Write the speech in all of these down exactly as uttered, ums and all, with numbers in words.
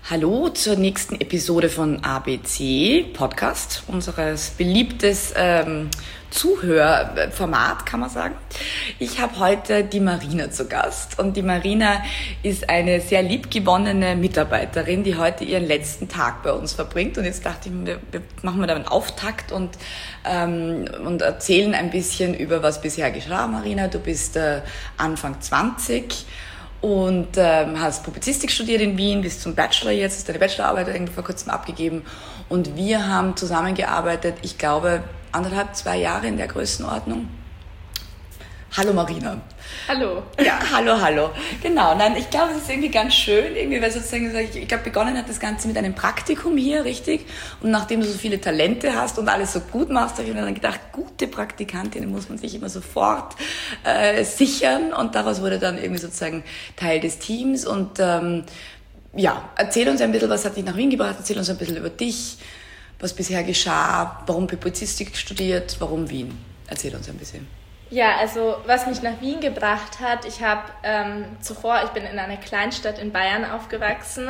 Hallo zur nächsten Episode von A B C Podcast, unseres beliebtes ähm, Zuhörformat, kann man sagen. Ich habe heute die Marina zu Gast und die Marina ist eine sehr liebgewonnene Mitarbeiterin, die heute ihren letzten Tag bei uns verbringt. Und jetzt dachte ich, wir, wir machen wir da einen Auftakt und, ähm, und erzählen ein bisschen über was bisher geschah. Marina, du bist äh, Anfang zwanzig. Und ähm, hast Publizistik studiert in Wien, bis zum Bachelor jetzt, hast deine Bachelorarbeit irgendwie vor kurzem abgegeben. Und wir haben zusammengearbeitet, ich glaube, anderthalb, zwei Jahre in der Größenordnung. Hallo Marina. Hallo. Ja, hallo, hallo. Genau, nein, ich glaube, es ist irgendwie ganz schön, irgendwie, weil sozusagen, ich, ich glaube, begonnen hat das Ganze mit einem Praktikum hier, richtig? Und nachdem du so viele Talente hast und alles so gut machst, habe ich mir dann gedacht, gute Praktikantinnen muss man sich immer sofort äh, sichern. Und daraus wurde dann irgendwie sozusagen Teil des Teams. Und ähm, ja, erzähl uns ein bisschen, was hat dich nach Wien gebracht, erzähl uns ein bisschen über dich, was bisher geschah, warum Publizistik studiert, warum Wien. Erzähl uns ein bisschen. Ja, also was mich nach Wien gebracht hat, ich habe ähm, zuvor, ich bin in einer Kleinstadt in Bayern aufgewachsen.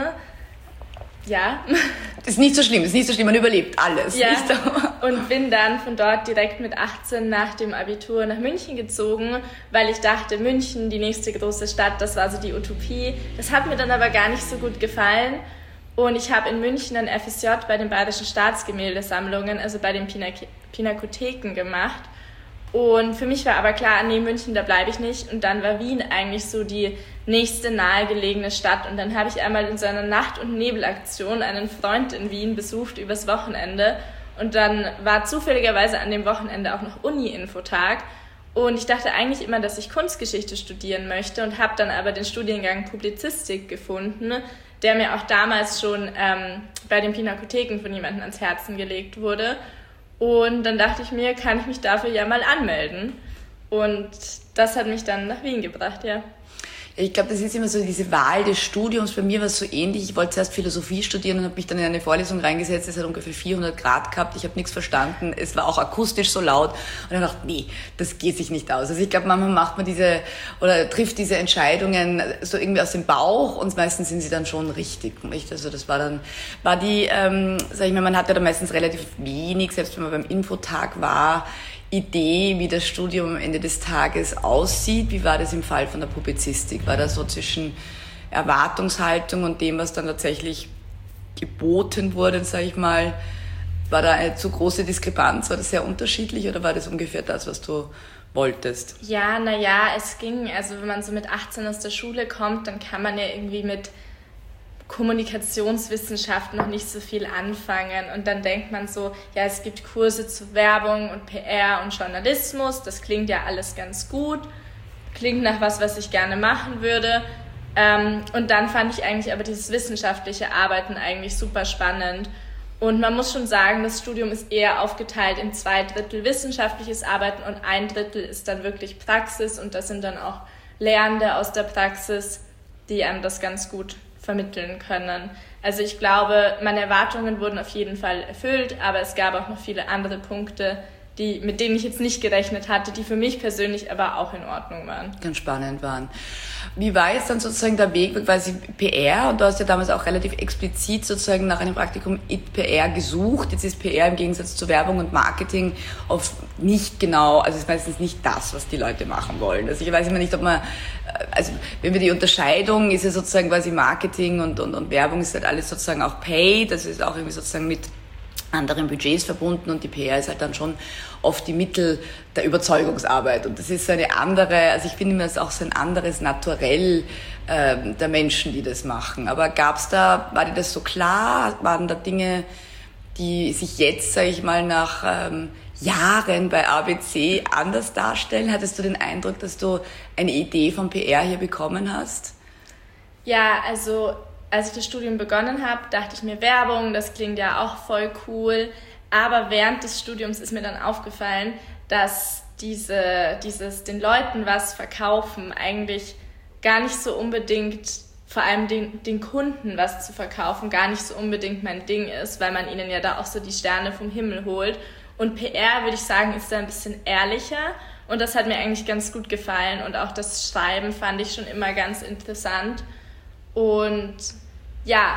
Ja. Ist nicht so schlimm, ist nicht so schlimm, man überlebt alles. Ja, nicht? Und bin dann von dort direkt mit achtzehn nach dem Abitur nach München gezogen, weil ich dachte, München, die nächste große Stadt, das war so die Utopie. Das hat mir dann aber gar nicht so gut gefallen. Und ich habe in München ein F S J bei den Bayerischen Staatsgemäldesammlungen, also bei den Pinak- Pinakotheken gemacht. Und für mich war aber klar, nee, München, da bleibe ich nicht. Und dann war Wien eigentlich so die nächste nahegelegene Stadt. Und dann habe ich einmal in so einer Nacht- und Nebelaktion einen Freund in Wien besucht übers Wochenende. Und dann war zufälligerweise an dem Wochenende auch noch Uni-Infotag. Und ich dachte eigentlich immer, dass ich Kunstgeschichte studieren möchte und habe dann aber den Studiengang Publizistik gefunden, der mir auch damals schon ähm, bei den Pinakotheken von jemandem ans Herzen gelegt wurde. Und dann dachte ich mir, kann ich mich dafür ja mal anmelden. Und das hat mich dann nach Wien gebracht, ja. Ich glaube, das ist immer so diese Wahl des Studiums. Bei mir war es so ähnlich. Ich wollte zuerst Philosophie studieren und habe mich dann in eine Vorlesung reingesetzt. Es hat ungefähr vierhundert Grad gehabt. Ich habe nichts verstanden. Es war auch akustisch so laut. Und dann dachte ich, nee, das geht sich nicht aus. Also ich glaube, manchmal macht man diese oder trifft diese Entscheidungen so irgendwie aus dem Bauch und meistens sind sie dann schon richtig. Nicht? Also das war dann, war die, ähm, sag ich mal, man hatte da meistens relativ wenig, selbst wenn man beim Infotag war, Idee, wie das Studium am Ende des Tages aussieht. Wie war das im Fall von der Publizistik? War das so zwischen Erwartungshaltung und dem, was dann tatsächlich geboten wurde, sage ich mal, war da eine zu große Diskrepanz? War das sehr unterschiedlich oder war das ungefähr das, was du wolltest? Ja, naja, es ging, also wenn man so mit achtzehn aus der Schule kommt, dann kann man ja irgendwie mit Kommunikationswissenschaft noch nicht so viel anfangen und dann denkt man so, ja, es gibt Kurse zu Werbung und P R und Journalismus, das klingt ja alles ganz gut, klingt nach was, was ich gerne machen würde, ähm, und dann fand ich eigentlich aber dieses wissenschaftliche Arbeiten eigentlich super spannend und man muss schon sagen, das Studium ist eher aufgeteilt in zwei Drittel wissenschaftliches Arbeiten und ein Drittel ist dann wirklich Praxis und das sind dann auch Lehrende aus der Praxis, die einem das ganz gut vermitteln können. Also ich glaube, meine Erwartungen wurden auf jeden Fall erfüllt, aber es gab auch noch viele andere Punkte, die, mit denen ich jetzt nicht gerechnet hatte, die für mich persönlich aber auch in Ordnung waren. Ganz spannend waren. Wie war jetzt dann sozusagen der Weg, quasi P R, und du hast ja damals auch relativ explizit sozusagen nach einem Praktikum in P R gesucht. Jetzt ist P R im Gegensatz zu Werbung und Marketing oft nicht genau, also ist meistens nicht das, was die Leute machen wollen. Also ich weiß immer nicht, ob man, also wenn wir die Unterscheidung, ist ja sozusagen quasi Marketing und, und, und Werbung ist halt alles sozusagen auch paid, das ist auch irgendwie sozusagen mit anderen Budgets verbunden und die P R ist halt dann schon oft die Mittel der Überzeugungsarbeit und das ist so eine andere, also ich finde mir das auch so ein anderes Naturell äh, der Menschen, die das machen. Aber gab's da, war dir das so klar, waren da Dinge, die sich jetzt, sage ich mal, nach ähm, Jahren bei A B C anders darstellen? Hattest du den Eindruck, dass du eine Idee vom P R hier bekommen hast? Ja, also als ich das Studium begonnen habe, dachte ich mir, Werbung, das klingt ja auch voll cool. Aber während des Studiums ist mir dann aufgefallen, dass diese, dieses den Leuten was verkaufen eigentlich gar nicht so unbedingt, vor allem den, den Kunden was zu verkaufen, gar nicht so unbedingt mein Ding ist, weil man ihnen ja da auch so die Sterne vom Himmel holt. Und P R, würde ich sagen, ist da ein bisschen ehrlicher. Und das hat mir eigentlich ganz gut gefallen. Und auch das Schreiben fand ich schon immer ganz interessant. Und ja,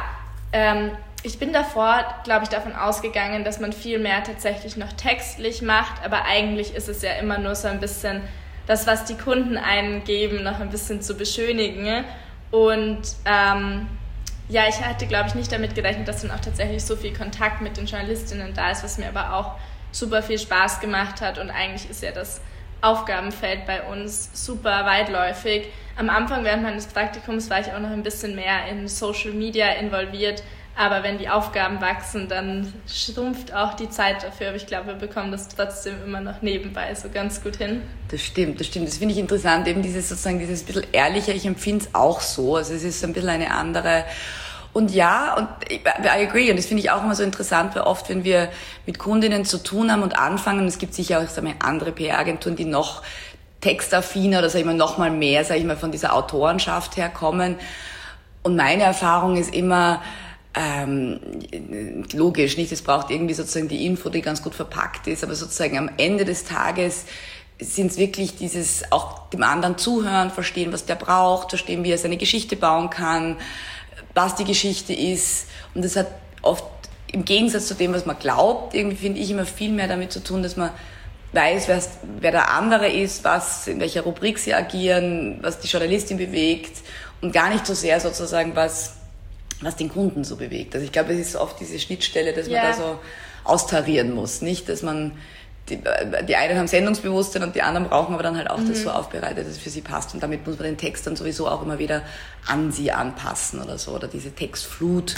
ähm, ich bin davor, glaube ich, davon ausgegangen, dass man viel mehr tatsächlich noch textlich macht, aber eigentlich ist es ja immer nur so ein bisschen das, was die Kunden einen geben, noch ein bisschen zu beschönigen. Und ähm, ja, ich hatte, glaube ich, nicht damit gerechnet, dass dann auch tatsächlich so viel Kontakt mit den Journalistinnen da ist, was mir aber auch super viel Spaß gemacht hat. Und eigentlich ist ja das Aufgabenfeld bei uns super weitläufig. Am Anfang während meines Praktikums war ich auch noch ein bisschen mehr in Social Media involviert. Aber wenn die Aufgaben wachsen, dann schrumpft auch die Zeit dafür. Aber ich glaube, wir bekommen das trotzdem immer noch nebenbei so ganz gut hin. Das stimmt, das stimmt. Das finde ich interessant, eben dieses sozusagen dieses bisschen ehrlicher. Ich empfinde es auch so. Also es ist ein bisschen eine andere. Und ja, und I agree. Und das finde ich auch immer so interessant, weil oft, wenn wir mit Kundinnen zu tun haben und anfangen, es gibt sicher auch sagen wir, andere P R-Agenturen, die noch textaffiner oder sag ich mal noch mal mehr, sag ich mal, von dieser Autorenschaft herkommen. Und meine Erfahrung ist immer, Ähm, logisch, nicht? Es braucht irgendwie sozusagen die Info, die ganz gut verpackt ist, aber sozusagen am Ende des Tages sind es wirklich dieses auch dem anderen zuhören, verstehen, was der braucht, verstehen, wie er seine Geschichte bauen kann, was die Geschichte ist. Und das hat oft im Gegensatz zu dem, was man glaubt, irgendwie finde ich immer viel mehr damit zu tun, dass man weiß, wer der andere ist, was, in welcher Rubrik sie agieren, was die Journalistin bewegt und gar nicht so sehr sozusagen, was was den Kunden so bewegt. Also ich glaube, es ist oft diese Schnittstelle, dass man yeah. da so austarieren muss, nicht? Dass man, die, die einen haben Sendungsbewusstsein und die anderen brauchen aber dann halt auch mhm. das so aufbereitet, dass es für sie passt. Und damit muss man den Text dann sowieso auch immer wieder an sie anpassen oder so. Oder diese Textflut,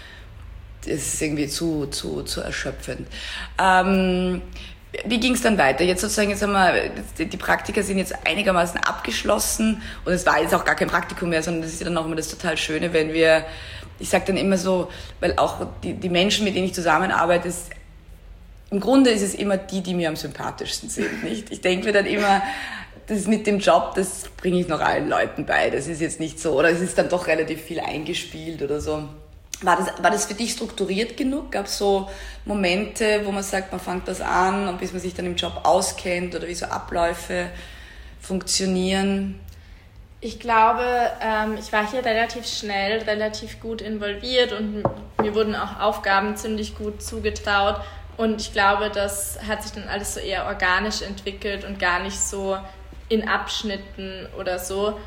das ist irgendwie zu, zu, zu erschöpfend. Ähm, Wie ging es dann weiter? Jetzt sozusagen, jetzt haben wir, die Praktika sind jetzt einigermaßen abgeschlossen und es war jetzt auch gar kein Praktikum mehr, sondern das ist ja dann auch immer das total Schöne, wenn wir, ich sage dann immer so, weil auch die, die Menschen, mit denen ich zusammenarbeite, ist, im Grunde ist es immer die, die mir am sympathischsten sind, nicht? Ich denke mir dann immer, das mit dem Job, das bringe ich noch allen Leuten bei, das ist jetzt nicht so, oder es ist dann doch relativ viel eingespielt oder so. War das, war das für dich strukturiert genug? Gab es so Momente, wo man sagt, man fängt das an und bis man sich dann im Job auskennt oder wie so Abläufe funktionieren? Ich glaube, ähm, ich war hier relativ schnell, relativ gut involviert und mir wurden auch Aufgaben ziemlich gut zugetraut. Und ich glaube, das hat sich dann alles so eher organisch entwickelt und gar nicht so in Abschnitten oder so.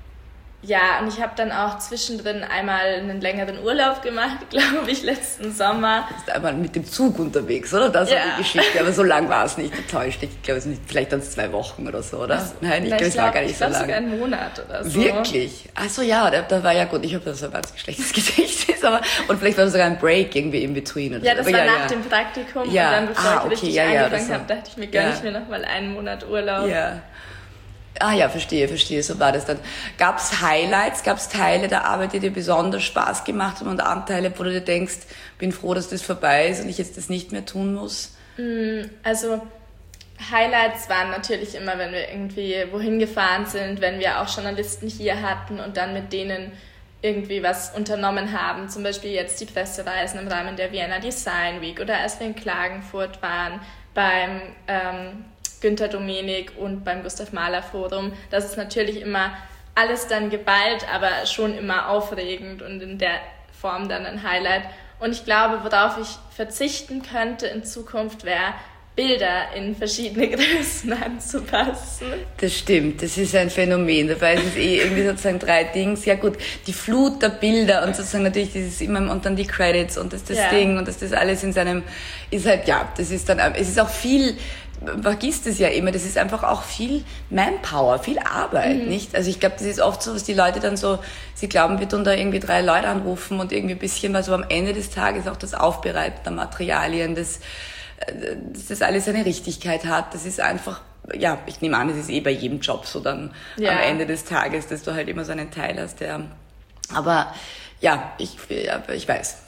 Ja, und ich habe dann auch zwischendrin einmal einen längeren Urlaub gemacht, glaube ich, letzten Sommer. Du bist einmal mit dem Zug unterwegs, oder? Das ja. war die Geschichte, aber so lang war es nicht, enttäuscht. Ich glaube, es sind vielleicht dann zwei Wochen oder so, oder? Also, Nein, ich glaube, es war gar nicht ich so glaub, lang. sogar einen Monat oder so. Wirklich? Ach so, ja, da, da war ja gut. Ich habe das ein ganz schlechtes Gedächtnis, aber und vielleicht war das sogar ein Break irgendwie in between oder ja, so. das aber war ja, nach ja. dem Praktikum ja. und dann, bevor ah, ich okay, richtig ja, ja, angefangen habe, dachte ich mir, gönne ja. ich mir noch mal einen Monat Urlaub. Ja. Ah ja, verstehe, verstehe, so war das dann. Gab es Highlights, gab es Teile der Arbeit, die dir besonders Spaß gemacht haben und Anteile, wo du dir denkst, bin froh, dass das vorbei ist und ich jetzt das nicht mehr tun muss? Also Highlights waren natürlich immer, wenn wir irgendwie wohin gefahren sind, wenn wir auch Journalisten hier hatten und dann mit denen irgendwie was unternommen haben. Zum Beispiel jetzt die Pressereisen im Rahmen der Vienna Design Week oder als wir in Klagenfurt waren beim ähm, Günter Domenik und beim Gustav Mahler Forum. Das ist natürlich immer alles dann geballt, aber schon immer aufregend und in der Form dann ein Highlight. Und ich glaube, worauf ich verzichten könnte in Zukunft, wäre, Bilder in verschiedene Größen anzupassen. Das stimmt, das ist ein Phänomen. Dabei ist es eh irgendwie sozusagen drei Dings. Ja gut, die Flut der Bilder und sozusagen natürlich dieses immer und dann die Credits und das, das ja. Ding und das, das alles in seinem, ist halt, ja, das ist dann, es ist auch viel, man vergisst es ja immer, das ist einfach auch viel Manpower, viel Arbeit, mhm. nicht? Also ich glaube, das ist oft so, was die Leute dann so, sie glauben, wir tun da irgendwie drei Leute anrufen und irgendwie ein bisschen was, aber am Ende des Tages auch das Aufbereiten der Materialien, das, dass das alles eine Richtigkeit hat, das ist einfach, ja, ich nehme an, es ist eh bei jedem Job so dann ja. am Ende des Tages, dass du halt immer so einen Teil hast, der, aber ja, ich, ja, ich weiß.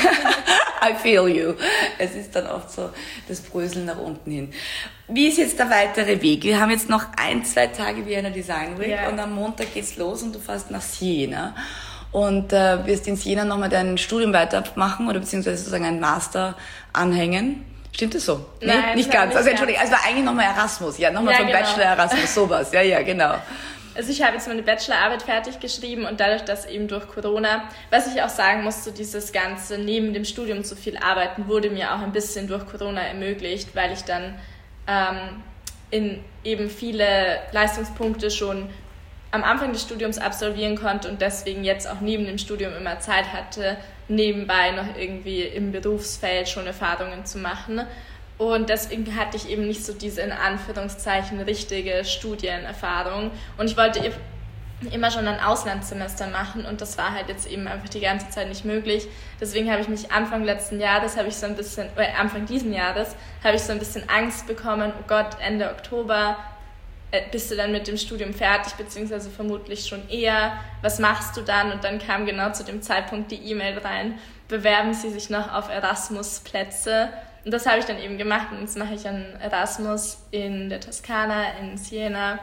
I feel you. Es ist dann oft so das Bröseln nach unten hin. Wie ist jetzt der weitere Weg? Wir haben jetzt noch ein, zwei Tage Vienna Design Week yeah. und am Montag geht's los und du fährst nach Siena und äh, wirst in Siena nochmal dein Studium weitermachen oder beziehungsweise sozusagen einen Master anhängen. Stimmt das so? Nein, nee, nicht ganz. Nicht also Entschuldigung, es war eigentlich nochmal Erasmus. Ja, nochmal ja, vom genau. Bachelor Erasmus, sowas. Ja, ja, genau. Also ich habe jetzt meine Bachelorarbeit fertig geschrieben und dadurch, dass eben durch Corona, was ich auch sagen muss, so dieses Ganze neben dem Studium so viel arbeiten, wurde mir auch ein bisschen durch Corona ermöglicht, weil ich dann ähm, in eben viele Leistungspunkte schon am Anfang des Studiums absolvieren konnte und deswegen jetzt auch neben dem Studium immer Zeit hatte, nebenbei noch irgendwie im Berufsfeld schon Erfahrungen zu machen. Und deswegen hatte ich eben nicht so diese in Anführungszeichen richtige Studienerfahrung. Und ich wollte immer schon ein Auslandssemester machen und das war halt jetzt eben einfach die ganze Zeit nicht möglich. Deswegen habe ich mich Anfang letzten Jahres, habe ich so ein bisschen, oder Anfang diesen Jahres, habe ich so ein bisschen Angst bekommen, oh Gott, Ende Oktober bist du dann mit dem Studium fertig, beziehungsweise vermutlich schon eher. Was machst du dann? Und dann kam genau zu dem Zeitpunkt die E-Mail rein, bewerben Sie sich noch auf Erasmus-Plätze. Und das habe ich dann eben gemacht und jetzt mache ich einen Erasmus in der Toskana, in Siena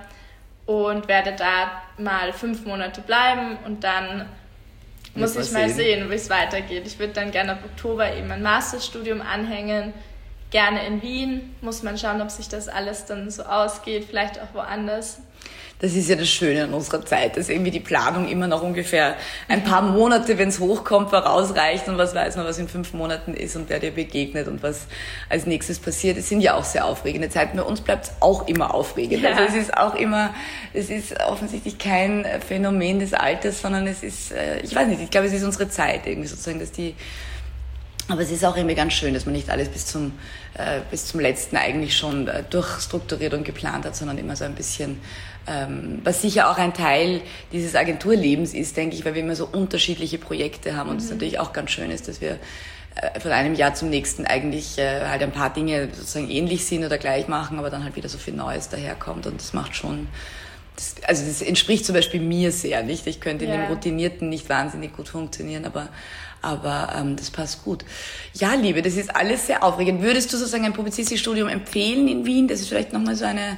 und werde da mal fünf Monate bleiben und dann muss ich mal sehen, wie es weitergeht. Ich würde dann gerne ab Oktober eben ein Masterstudium anhängen, gerne in Wien, muss man schauen, ob sich das alles dann so ausgeht, vielleicht auch woanders. Das ist ja das Schöne an unserer Zeit, dass irgendwie die Planung immer noch ungefähr ein paar Monate, wenn es hochkommt, vorausreicht und was weiß man, was in fünf Monaten ist und wer dir begegnet und was als nächstes passiert. Es sind ja auch sehr aufregende Zeiten. Bei uns bleibt es auch immer aufregend. Ja. Also es ist auch immer, es ist offensichtlich kein Phänomen des Alters, sondern es ist, ich weiß nicht, ich glaube, es ist unsere Zeit irgendwie sozusagen, dass die Aber es ist auch irgendwie ganz schön, dass man nicht alles bis zum, äh, bis zum Letzten eigentlich schon äh, durchstrukturiert und geplant hat, sondern immer so ein bisschen, ähm, was sicher auch ein Teil dieses Agenturlebens ist, denke ich, weil wir immer so unterschiedliche Projekte haben und es mhm. natürlich auch ganz schön ist, dass wir äh, von einem Jahr zum nächsten eigentlich äh, halt ein paar Dinge sozusagen ähnlich sind oder gleich machen, aber dann halt wieder so viel Neues daherkommt und das macht schon... Das, also das entspricht zum Beispiel mir sehr, nicht? Ich könnte in ja. dem Routinierten nicht wahnsinnig gut funktionieren, aber aber ähm, das passt gut. Ja, Liebe, das ist alles sehr aufregend. Würdest du sozusagen ein Publizistikstudium empfehlen in Wien? Das ist vielleicht nochmal so eine,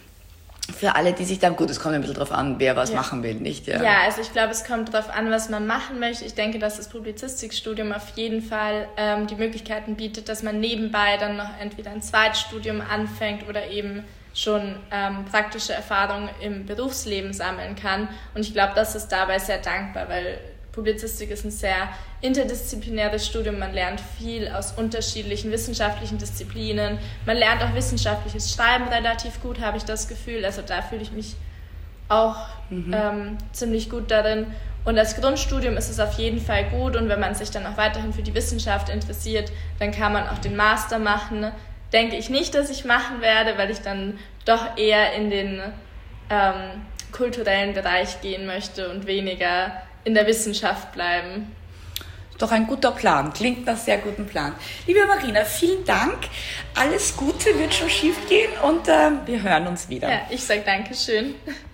für alle, die sich dann, gut, es kommt ein bisschen drauf an, wer was ja. machen will, nicht? Ja. ja, also ich glaube, es kommt drauf an, was man machen möchte. Ich denke, dass das Publizistikstudium auf jeden Fall ähm, die Möglichkeiten bietet, dass man nebenbei dann noch entweder ein Zweitstudium anfängt oder eben schon ähm, praktische Erfahrungen im Berufsleben sammeln kann. Und ich glaube, das ist dabei sehr dankbar, weil Publizistik ist ein sehr interdisziplinäres Studium. Man lernt viel aus unterschiedlichen wissenschaftlichen Disziplinen. Man lernt auch wissenschaftliches Schreiben relativ gut, habe ich das Gefühl. Also da fühle ich mich auch mhm. ähm, ziemlich gut darin. Und als Grundstudium ist es auf jeden Fall gut. Und wenn man sich dann auch weiterhin für die Wissenschaft interessiert, dann kann man auch den Master machen. Denke ich nicht, dass ich machen werde, weil ich dann doch eher in den ähm, kulturellen Bereich gehen möchte und weniger in der Wissenschaft bleiben. Doch ein guter Plan, klingt nach sehr gutem Plan. Liebe Marina, vielen Dank. Alles Gute, wird schon schief gehen und äh, wir hören uns wieder. Ja, ich sage Dankeschön.